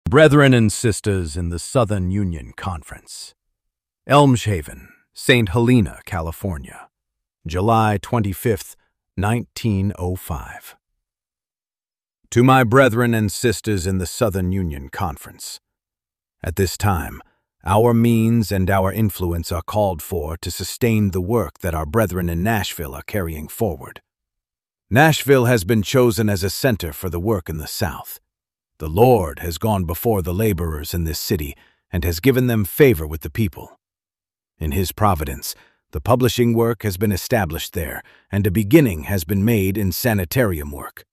Brethren and sisters in the Southern Union Conference, Elmshaven, St. Helena, California, July 25th, 1905. To my brethren and sisters in the Southern Union Conference, at this time, our means and our influence are called for to sustain the work that our brethren in Nashville are carrying forward. Nashville has been chosen as a center for the work in the South. The Lord has gone before the laborers in this city and has given them favor with the people. In His providence, the publishing work has been established there, and a beginning has been made in sanitarium work.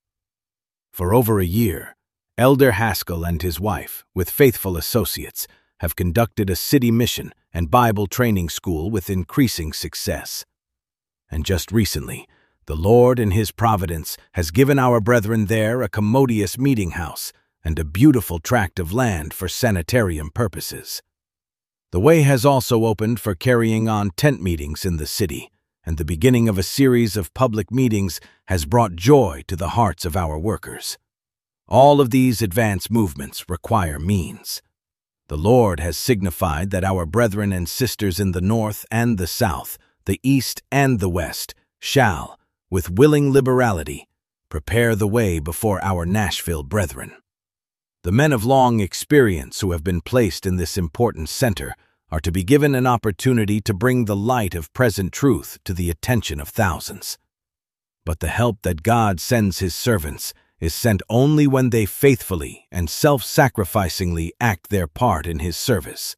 For over a year, Elder Haskell and his wife, with faithful associates, have conducted a city mission and Bible training school with increasing success. And just recently, the Lord in His providence has given our brethren there a commodious meeting house and a beautiful tract of land for sanitarium purposes. The way has also opened for carrying on tent meetings in the city, and the beginning of a series of public meetings has brought joy to the hearts of our workers. All of these advance movements require means. The Lord has signified that our brethren and sisters in the North and the South, the East and the West, shall, with willing liberality, prepare the way before our Nashville brethren. The men of long experience who have been placed in this important center are to be given an opportunity to bring the light of present truth to the attention of thousands. But the help that God sends His servants is sent only when they faithfully and self-sacrificingly act their part in His service.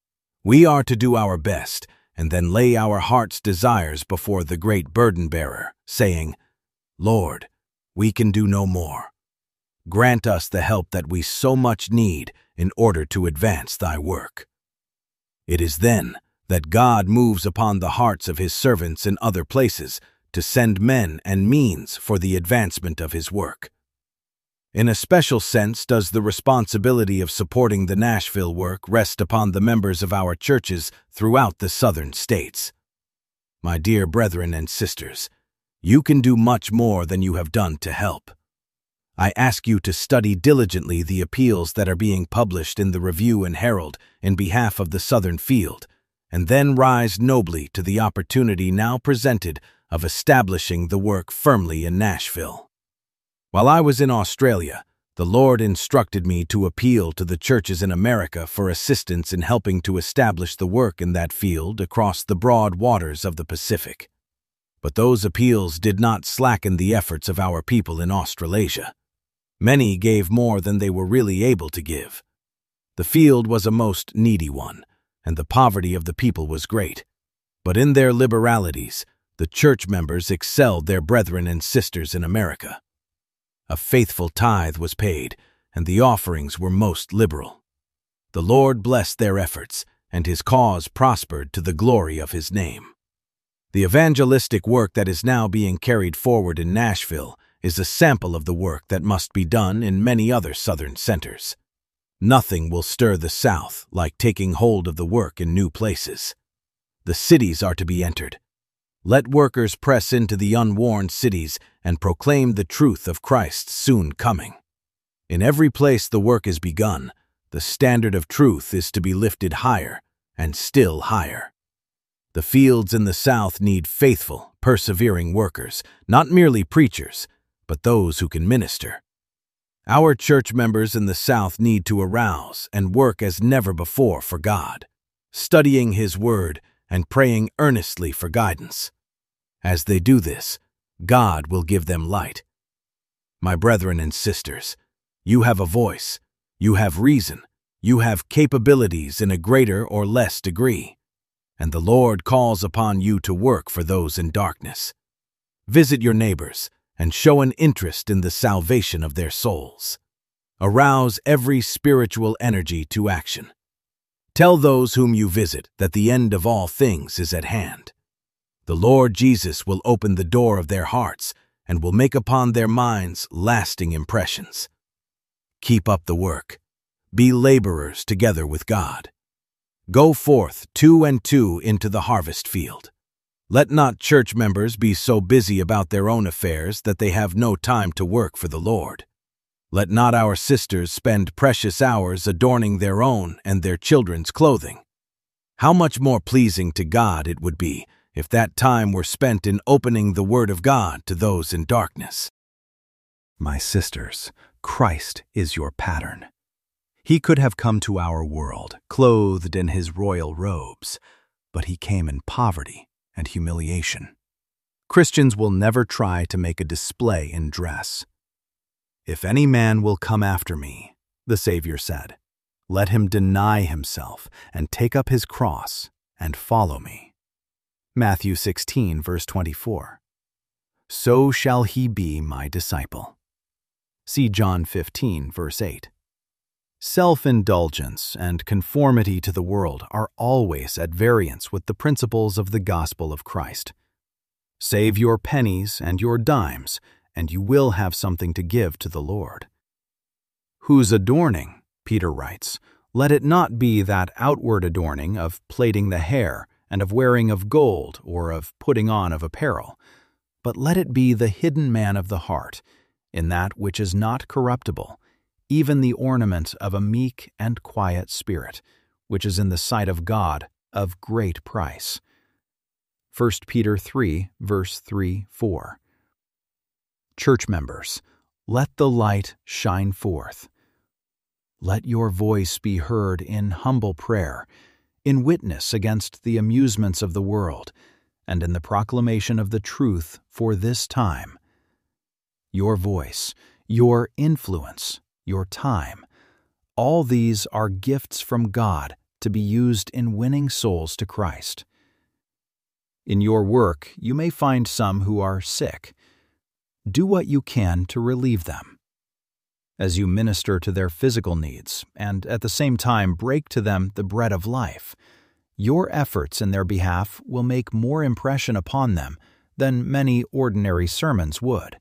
We are to do our best and then lay our heart's desires before the great burden-bearer, saying, "Lord, we can do no more. Grant us the help that we so much need in order to advance Thy work." It is then that God moves upon the hearts of His servants in other places to send men and means for the advancement of His work. In a special sense does the responsibility of supporting the Nashville work rest upon the members of our churches throughout the southern states. My dear brethren and sisters, you can do much more than you have done to help. I ask you to study diligently the appeals that are being published in the Review and Herald in behalf of the Southern Field, and then rise nobly to the opportunity now presented of establishing the work firmly in Nashville. While I was in Australia, the Lord instructed me to appeal to the churches in America for assistance in helping to establish the work in that field across the broad waters of the Pacific. But those appeals did not slacken the efforts of our people in Australasia. Many gave more than they were really able to give. The field was a most needy one, and the poverty of the people was great. But in their liberalities, the church members excelled their brethren and sisters in America. A faithful tithe was paid, and the offerings were most liberal. The Lord blessed their efforts, and His cause prospered to the glory of His name. The evangelistic work that is now being carried forward in Nashville is a sample of the work that must be done in many other southern centers. Nothing will stir the South like taking hold of the work in new places. The cities are to be entered. Let workers press into the unwarned cities and proclaim the truth of Christ's soon coming. In every place the work is begun, the standard of truth is to be lifted higher and still higher. The fields in the South need faithful, persevering workers, not merely preachers, but those who can minister. Our church members in the South need to arouse and work as never before for God, studying His Word and praying earnestly for guidance. As they do this, God will give them light. My brethren and sisters, you have a voice, you have reason, you have capabilities in a greater or less degree, and the Lord calls upon you to work for those in darkness. Visit your neighbors and show an interest in the salvation of their souls. Arouse every spiritual energy to action. Tell those whom you visit that the end of all things is at hand. The Lord Jesus will open the door of their hearts and will make upon their minds lasting impressions. Keep up the work. Be laborers together with God. Go forth 2 and 2 into the harvest field. Let not church members be so busy about their own affairs that they have no time to work for the Lord. Let not our sisters spend precious hours adorning their own and their children's clothing. How much more pleasing to God it would be if that time were spent in opening the Word of God to those in darkness. My sisters, Christ is your pattern. He could have come to our world, clothed in his royal robes, but he came in poverty and humiliation. Christians will never try to make a display in dress. If any man will come after me, the Savior said, let him deny himself and take up his cross and follow me. Matthew 16, verse 24. So shall he be my disciple. See John 15, verse 8. Self-indulgence and conformity to the world are always at variance with the principles of the gospel of Christ. Save your pennies and your dimes, and you will have something to give to the Lord. Whose adorning, Peter writes, let it not be that outward adorning of plaiting the hair and of wearing of gold or of putting on of apparel, but let it be the hidden man of the heart, in that which is not corruptible, even the ornament of a meek and quiet spirit, which is in the sight of God of great price. 1 Peter 3, verse 3-4. Church members, let the light shine forth. Let your voice be heard in humble prayer, in witness against the amusements of the world, and in the proclamation of the truth for this time. Your voice, your influence, your time, all these are gifts from God to be used in winning souls to Christ. In your work, you may find some who are sick. Do what you can to relieve them. As you minister to their physical needs and at the same time break to them the bread of life, your efforts in their behalf will make more impression upon them than many ordinary sermons would.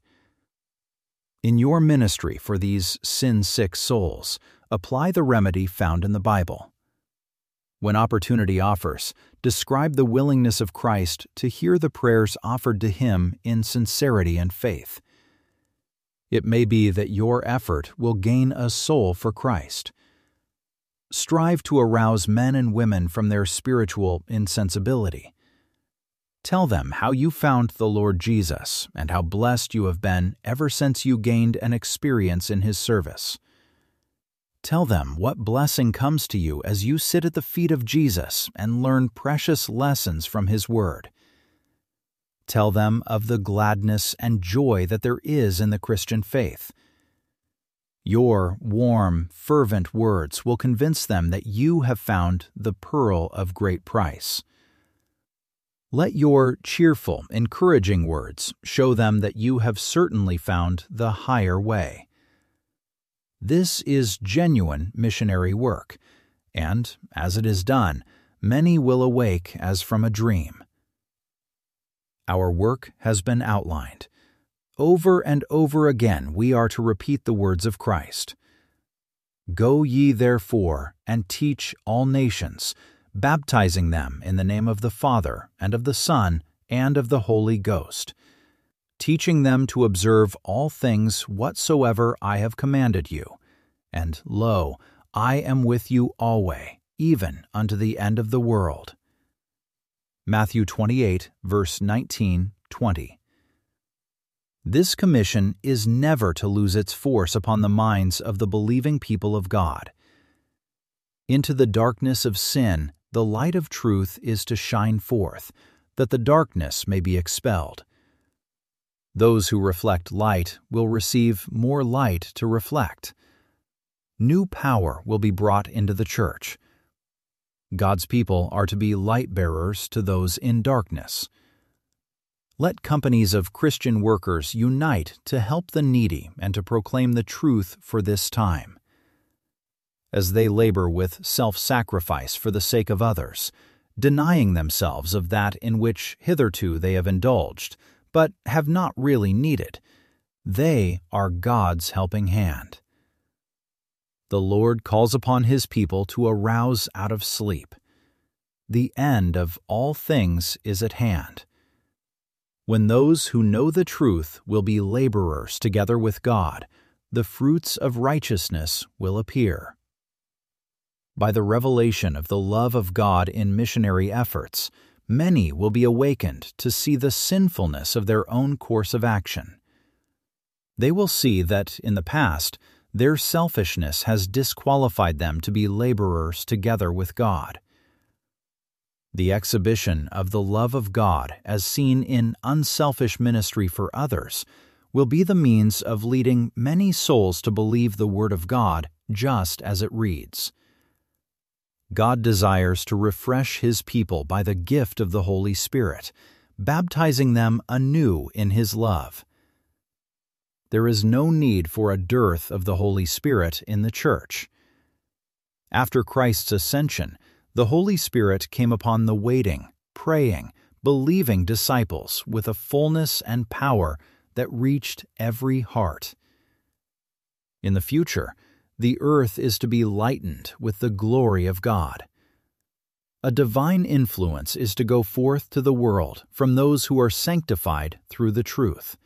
In your ministry for these sin-sick souls, apply the remedy found in the Bible. When opportunity offers, describe the willingness of Christ to hear the prayers offered to him in sincerity and faith. It may be that your effort will gain a soul for Christ. Strive to arouse men and women from their spiritual insensibility. Tell them how you found the Lord Jesus and how blessed you have been ever since you gained an experience in his service. Tell them what blessing comes to you as you sit at the feet of Jesus and learn precious lessons from his word. Tell them of the gladness and joy that there is in the Christian faith. Your warm, fervent words will convince them that you have found the pearl of great price. Let your cheerful, encouraging words show them that you have certainly found the higher way. This is genuine missionary work, and, as it is done, many will awake as from a dream. Our work has been outlined. Over and over again we are to repeat the words of Christ. Go ye therefore and teach all nations, baptizing them in the name of the Father, and of the Son, and of the Holy Ghost, teaching them to observe all things whatsoever I have commanded you. And lo, I am with you alway, even unto the end of the world. Matthew 28, verse 19-20. This commission is never to lose its force upon the minds of the believing people of God. Into the darkness of sin, the light of truth is to shine forth, that the darkness may be expelled. Those who reflect light will receive more light to reflect. New power will be brought into the church. God's people are to be light-bearers to those in darkness. Let companies of Christian workers unite to help the needy and to proclaim the truth for this time. As they labor with self-sacrifice for the sake of others, denying themselves of that in which hitherto they have indulged, but have not really needed, they are God's helping hand. The Lord calls upon his people to arouse out of sleep. The end of all things is at hand. When those who know the truth will be laborers together with God, the fruits of righteousness will appear. By the revelation of the love of God in missionary efforts, many will be awakened to see the sinfulness of their own course of action. They will see that, in the past, their selfishness has disqualified them to be laborers together with God. The exhibition of the love of God as seen in unselfish ministry for others will be the means of leading many souls to believe the Word of God just as it reads. God desires to refresh His people by the gift of the Holy Spirit, baptizing them anew in His love. There is no need for a dearth of the Holy Spirit in the Church. After Christ's ascension, the Holy Spirit came upon the waiting, praying, believing disciples with a fullness and power that reached every heart. In the future, the earth is to be lightened with the glory of God. A divine influence is to go forth to the world from those who are sanctified through the truth.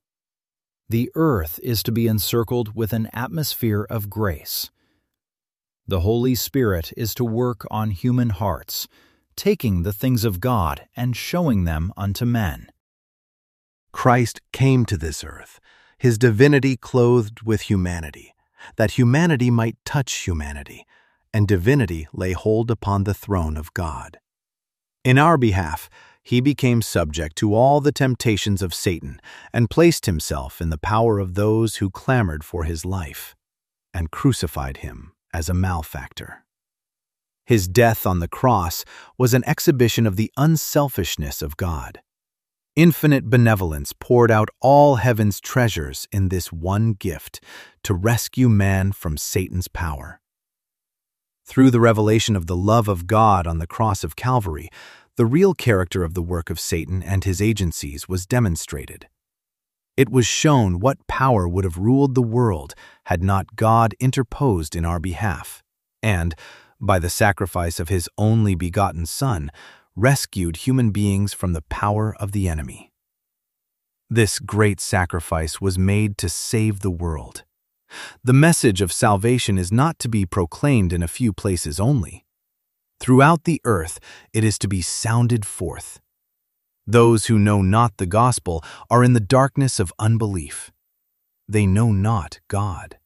The earth is to be encircled with an atmosphere of grace. The Holy Spirit is to work on human hearts, taking the things of God and showing them unto men. Christ came to this earth, His divinity clothed with humanity, that humanity might touch humanity, and divinity lay hold upon the throne of God. In our behalf, He became subject to all the temptations of Satan and placed Himself in the power of those who clamored for His life, and crucified Him as a malefactor. His death on the cross was an exhibition of the unselfishness of God. Infinite benevolence poured out all heaven's treasures in this one gift to rescue man from Satan's power. Through the revelation of the love of God on the cross of Calvary, the real character of the work of Satan and his agencies was demonstrated. It was shown what power would have ruled the world had not God interposed in our behalf, and, by the sacrifice of His only begotten Son, rescued human beings from the power of the enemy. This great sacrifice was made to save the world. The message of salvation is not to be proclaimed in a few places only. Throughout the earth it is to be sounded forth. Those who know not the gospel are in the darkness of unbelief. They know not God.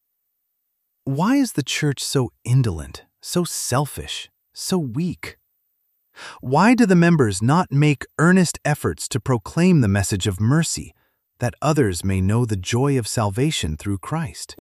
Why is the church so indolent, so selfish, so weak? Why do the members not make earnest efforts to proclaim the message of mercy, that others may know the joy of salvation through Christ?